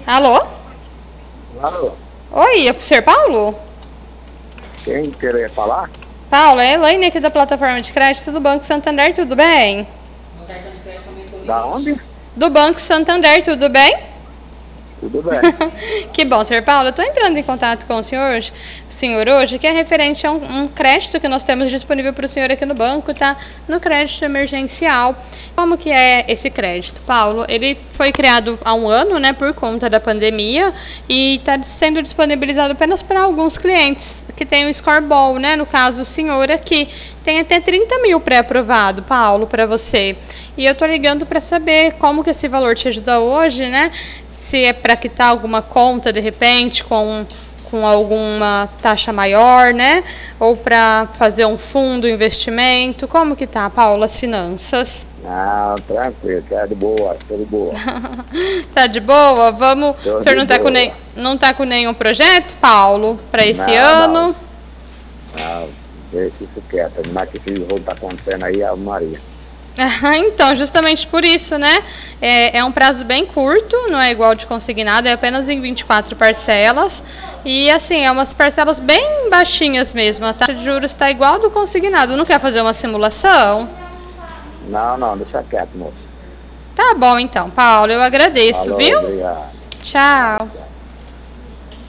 Alô? Alô, Oi, é o senhor Paulo? quem querer falar? Paulo, é a Elaine aqui da plataforma de crédito do Banco Santander, tudo bem? Da onde? Do Banco Santander, tudo bem? Tudo bem. Que bom, senhor Paulo. Eu estou entrando em contato com o senhor hoje, que é referente a um crédito que nós temos disponível para o senhor aqui no banco, tá? No crédito emergencial. Como que é esse crédito, Paulo? Ele foi criado há um ano, né, por conta da pandemia e está sendo disponibilizado apenas para alguns clientes que têm o scoreball, né? No caso, o senhor aqui tem até 30 mil pré-aprovado, Paulo, para você. E eu tô ligando para saber como que esse valor te ajuda hoje, né? Se é para quitar alguma conta de repente com alguma taxa maior, né? Ou para fazer um fundo, investimento. Como que tá, Paulo, as finanças? Não, tranquilo, tá de boa, tô de boa. Tá de boa? Vamos. O Tô senhor de boa. não tá com nenhum projeto, Paulo, para esse Não, não, ano? não, deixa isso quieto. Mas que esse rolo tá acontecendo aí, a Maria. Então, justamente por isso, né? É um prazo bem curto, não é igual de consignado, é apenas em 24 parcelas. E assim, é umas parcelas bem baixinhas mesmo. A taxa de juros está igual do consignado. Não quer fazer uma simulação? Não, não, deixa quieto, moço. Tá bom então, Paulo, eu agradeço, Falou, viu? obrigado. Tchau, Tchau. tchau.